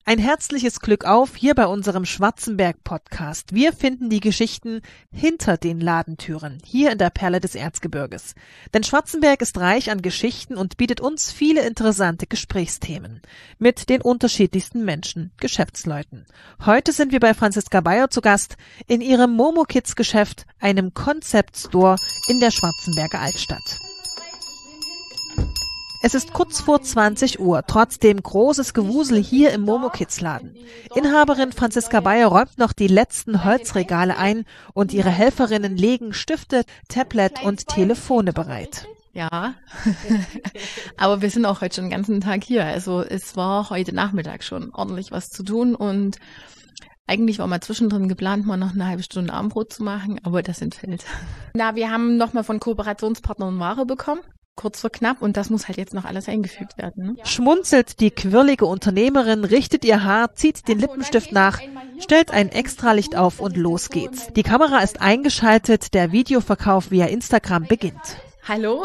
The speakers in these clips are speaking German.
Ein herzliches Glück auf hier bei unserem Schwarzenberg-Podcast. Wir finden die Geschichten hinter den Ladentüren, hier in der Perle des Erzgebirges. Denn Schwarzenberg ist reich an Geschichten und bietet uns viele interessante Gesprächsthemen mit den unterschiedlichsten Menschen, Geschäftsleuten. Heute sind wir bei Franziska Beyer zu Gast in ihrem Momo-Kids-Geschäft, einem Concept-Store in der Schwarzenberger Altstadt. Es ist kurz vor 20 Uhr, trotzdem großes Gewusel hier im Momo-Kids-Laden. Inhaberin Franziska Beyer räumt noch die letzten Holzregale ein und ihre Helferinnen legen Stifte, Tablet und Telefone bereit. Ja, aber wir sind auch heute schon den ganzen Tag hier. Also es war heute Nachmittag schon ordentlich was zu tun und eigentlich war mal zwischendrin geplant, mal noch eine halbe Stunde Abendbrot zu machen, aber das entfällt. Wir haben nochmal von Kooperationspartnern Ware bekommen. Kurz vor knapp und das muss halt jetzt noch alles eingefügt werden. Ne? Schmunzelt die quirlige Unternehmerin, richtet ihr Haar, zieht den Lippenstift nach, stellt ein Extralicht auf und los geht's. Die Kamera ist eingeschaltet, der Videoverkauf via Instagram beginnt. Hallo,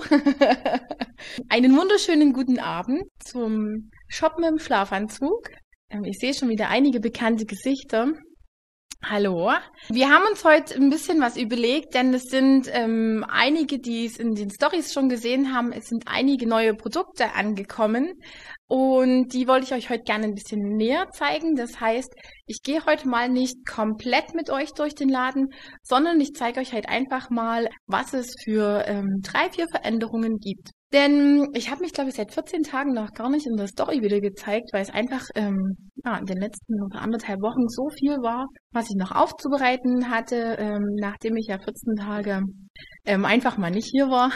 einen wunderschönen guten Abend zum Shoppen im Schlafanzug. Ich sehe schon wieder einige bekannte Gesichter. Hallo. Wir haben uns heute ein bisschen was überlegt, denn es sind einige, die es in den Storys schon gesehen haben, es sind einige neue Produkte angekommen und die wollte ich euch heute gerne ein bisschen näher zeigen. Das heißt, ich gehe heute mal nicht komplett mit euch durch den Laden, sondern ich zeige euch halt einfach mal, was es für 3-4 Veränderungen gibt. Denn ich habe mich, glaube ich, seit 14 Tagen noch gar nicht in der Story wieder gezeigt, weil es einfach in den letzten oder 1,5 Wochen so viel war, was ich noch aufzubereiten hatte, nachdem ich ja 14 Tage einfach mal nicht hier war.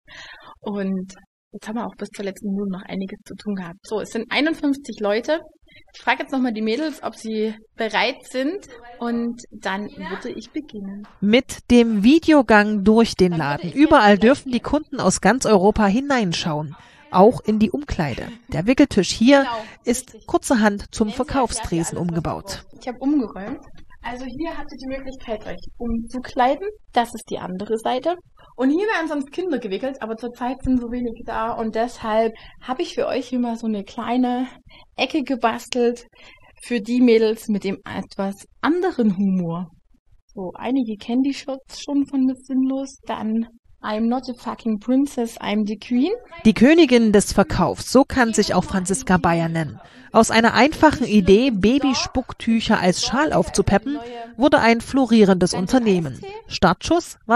Und jetzt haben wir auch bis zur letzten Minute noch einiges zu tun gehabt. So, es sind 51 Leute. Ich frage jetzt nochmal die Mädels, ob sie bereit sind und dann würde ich beginnen. Mit dem Videogang durch den Laden. Überall dürfen die Kunden aus ganz Europa hineinschauen. Auch in die Umkleide. Der Wickeltisch hier ist kurzerhand zum Verkaufstresen umgebaut. Ich habe umgeräumt. Also hier habt ihr die Möglichkeit, euch umzukleiden. Das ist die andere Seite. Und hier werden sonst Kinder gewickelt, aber zurzeit sind so wenige da und deshalb habe ich für euch hier mal so eine kleine Ecke gebastelt für die Mädels mit dem etwas anderen Humor. So, einige kennen die Shirts schon von Miss Sinnlos, dann I'm not a fucking princess, I'm the queen. Die Königin des Verkaufs, so kann sich auch Franziska Beyer nennen. Aus einer einfachen Idee, Babyspucktücher als Schal aufzupeppen, wurde ein florierendes Unternehmen. Startschuss war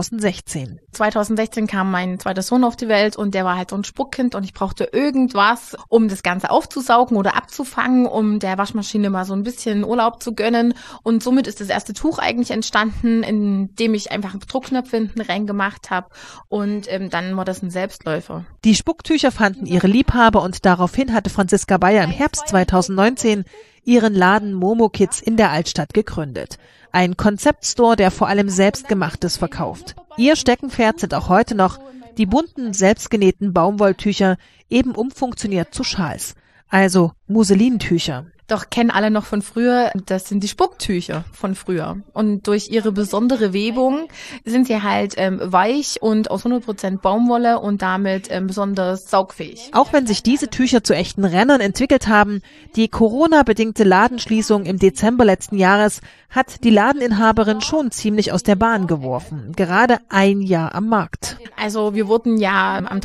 2016. 2016 kam mein zweiter Sohn auf die Welt und der war halt so ein Spuckkind und ich brauchte irgendwas, um das Ganze aufzusaugen oder abzufangen, um der Waschmaschine mal so ein bisschen Urlaub zu gönnen. Und somit ist das erste Tuch eigentlich entstanden, in dem ich einfach Druckknöpfe hinten reingemacht habe und dann war das ein Selbstläufer. Die Spucktücher fanden ihre Liebhaber und daraufhin hatte Franziska Beyer im Herbst 2019 ihren Laden Momo Kids in der Altstadt gegründet. Ein Konzeptstore, der vor allem Selbstgemachtes verkauft. Ihr Steckenpferd sind auch heute noch die bunten, selbstgenähten Baumwolltücher, eben umfunktioniert zu Schals, also Musselintücher. Doch kennen alle noch von früher, das sind die Spucktücher von früher. Und durch ihre besondere Webung sind sie halt weich und aus 100% Baumwolle und damit besonders saugfähig. Auch wenn sich diese Tücher zu echten Rennern entwickelt haben, die Corona-bedingte Ladenschließung im Dezember letzten Jahres hat die Ladeninhaberin schon ziemlich aus der Bahn geworfen. Gerade ein Jahr am Markt. Also wir wurden ja am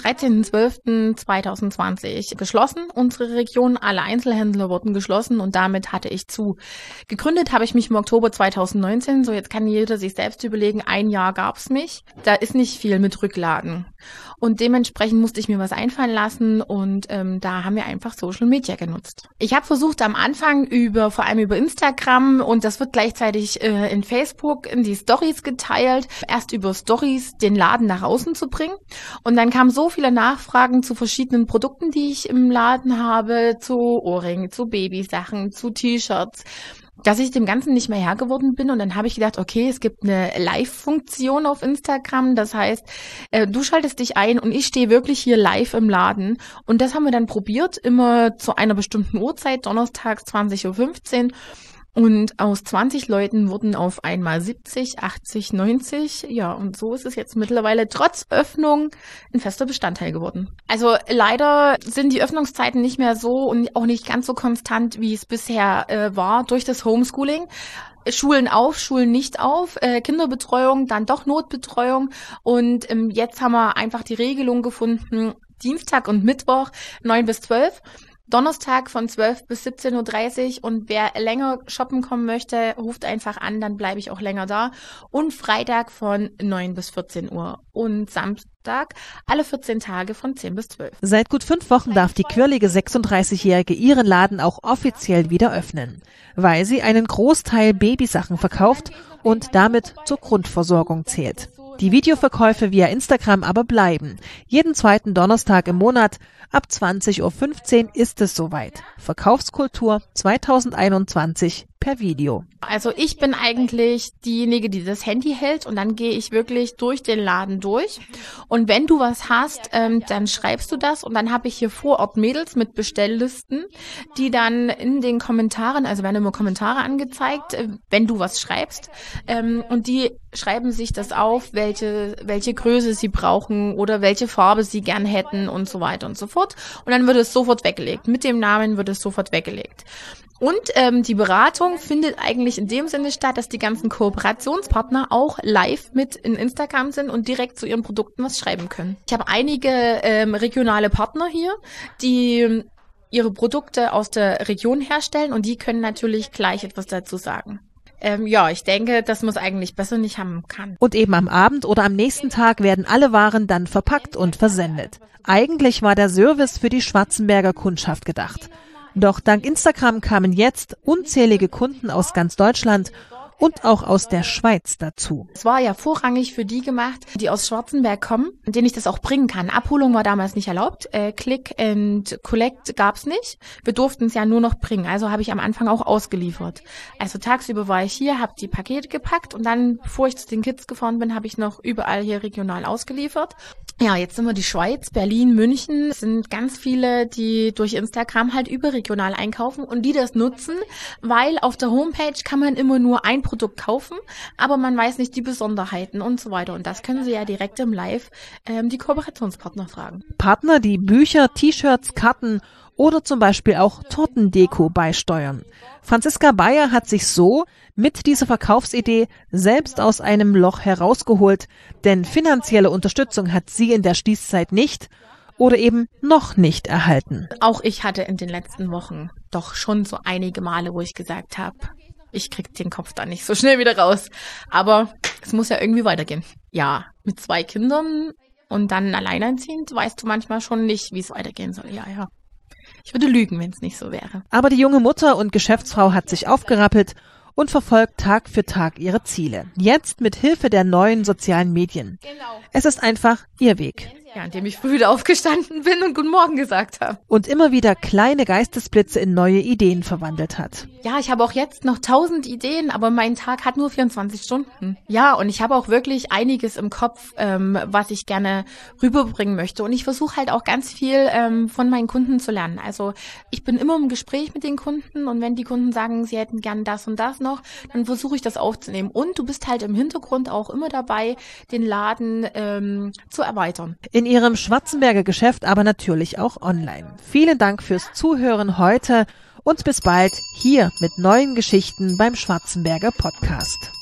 13.12.2020 geschlossen, unsere Region. Alle Einzelhändler wurden geschlossen und damit hatte ich zu. Gegründet habe ich mich im Oktober 2019. So, jetzt kann jeder sich selbst überlegen, ein Jahr gab's mich. Da ist nicht viel mit Rückladen. Und dementsprechend musste ich mir was einfallen lassen und da haben wir einfach Social Media genutzt. Ich habe versucht am Anfang vor allem über Instagram und das wird gleichzeitig in Facebook in die Stories geteilt, erst über Stories den Laden nach außen zu bringen und dann kamen so viele Nachfragen zu verschiedenen Produkten, die ich im Laden habe, zu Ohrringen, zu Babysachen, zu T-Shirts, dass ich dem Ganzen nicht mehr Herr geworden bin und dann habe ich gedacht, okay, es gibt eine Live-Funktion auf Instagram, das heißt, du schaltest dich ein und ich stehe wirklich hier live im Laden und das haben wir dann probiert, immer zu einer bestimmten Uhrzeit, donnerstags 20:15 Uhr Und aus 20 Leuten wurden auf einmal 70, 80, 90. Ja, und so ist es jetzt mittlerweile trotz Öffnung ein fester Bestandteil geworden. Also leider sind die Öffnungszeiten nicht mehr so und auch nicht ganz so konstant, wie es bisher war durch das Homeschooling. Schulen auf, Schulen nicht auf, Kinderbetreuung, dann doch Notbetreuung. Und jetzt haben wir einfach die Regelung gefunden, Dienstag und Mittwoch 9 bis 12. Donnerstag von 12 bis 17.30 Uhr und wer länger shoppen kommen möchte, ruft einfach an, dann bleibe ich auch länger da. Und Freitag von 9 bis 14 Uhr und Samstag alle 14 Tage von 10 bis 12. Seit gut 5 Wochen darf die quirlige 36-Jährige ihren Laden auch offiziell wieder öffnen, weil sie einen Großteil Babysachen verkauft und damit zur Grundversorgung zählt. Die Videoverkäufe via Instagram aber bleiben. Jeden zweiten Donnerstag im Monat ab 20.15 Uhr ist es soweit. Verkaufskultur 2021 per Video. Also ich bin eigentlich diejenige, die das Handy hält und dann gehe ich wirklich durch den Laden durch. Und wenn du was hast, dann schreibst du das und dann habe ich hier vor Ort Mädels mit Bestelllisten, die dann in den Kommentaren, also werden immer Kommentare angezeigt, wenn du was schreibst, und die schreiben sich das auf, welche Größe sie brauchen oder welche Farbe sie gern hätten und so weiter und so fort. Und dann wird es sofort weggelegt. Mit dem Namen wird es sofort weggelegt. Und die Beratung findet eigentlich in dem Sinne statt, dass die ganzen Kooperationspartner auch live mit in Instagram sind und direkt zu ihren Produkten was schreiben können. Ich habe einige regionale Partner hier, die ihre Produkte aus der Region herstellen und die können natürlich gleich etwas dazu sagen. Ja, ich denke, dass man es eigentlich besser nicht haben kann. Und eben am Abend oder am nächsten Tag werden alle Waren dann verpackt und versendet. Eigentlich war der Service für die Schwarzenberger Kundschaft gedacht. Doch dank Instagram kamen jetzt unzählige Kunden aus ganz Deutschland und auch aus der Schweiz dazu. Es war ja vorrangig für die gemacht, die aus Schwarzenberg kommen, denen ich das auch bringen kann. Abholung war damals nicht erlaubt. Click and Collect gab's nicht. Wir durften es ja nur noch bringen. Also habe ich am Anfang auch ausgeliefert. Also tagsüber war ich hier, habe die Pakete gepackt und dann, bevor ich zu den Kids gefahren bin, habe ich noch überall hier regional ausgeliefert. Ja, jetzt sind wir die Schweiz, Berlin, München. Es sind ganz viele, die durch Instagram halt überregional einkaufen und die das nutzen, weil auf der Homepage kann man immer nur ein Produkt kaufen, aber man weiß nicht die Besonderheiten und so weiter. Und das können Sie ja direkt im Live die Kooperationspartner fragen. Partner, die Bücher, T-Shirts, Karten oder zum Beispiel auch Tortendeko beisteuern. Franziska Bayer hat sich so mit dieser Verkaufsidee selbst aus einem Loch herausgeholt, denn finanzielle Unterstützung hat sie in der Schließzeit nicht oder eben noch nicht erhalten. Auch ich hatte in den letzten Wochen doch schon so einige Male, wo ich gesagt habe, ich krieg den Kopf da nicht so schnell wieder raus. Aber es muss ja irgendwie weitergehen. Ja, mit 2 Kindern und dann alleinerziehend weißt du manchmal schon nicht, wie es weitergehen soll. Ja. Ich würde lügen, wenn es nicht so wäre. Aber die junge Mutter und Geschäftsfrau hat sich aufgerappelt und verfolgt Tag für Tag ihre Ziele. Jetzt mit Hilfe der neuen sozialen Medien. Genau. Es ist einfach ihr Weg. Ja, indem ich früh wieder aufgestanden bin und Guten Morgen gesagt habe. Und immer wieder kleine Geistesblitze in neue Ideen verwandelt hat. Ja, ich habe auch jetzt noch 1000 Ideen, aber mein Tag hat nur 24 Stunden. Ja, und ich habe auch wirklich einiges im Kopf, was ich gerne rüberbringen möchte. Und ich versuche halt auch ganz viel von meinen Kunden zu lernen. Also ich bin immer im Gespräch mit den Kunden und wenn die Kunden sagen, sie hätten gern das und das noch, dann versuche ich das aufzunehmen. Und du bist halt im Hintergrund auch immer dabei, den Laden zu erweitern. In ihrem Schwarzenberger Geschäft, aber natürlich auch online. Vielen Dank fürs Zuhören heute und bis bald hier mit neuen Geschichten beim Schwarzenberger Podcast.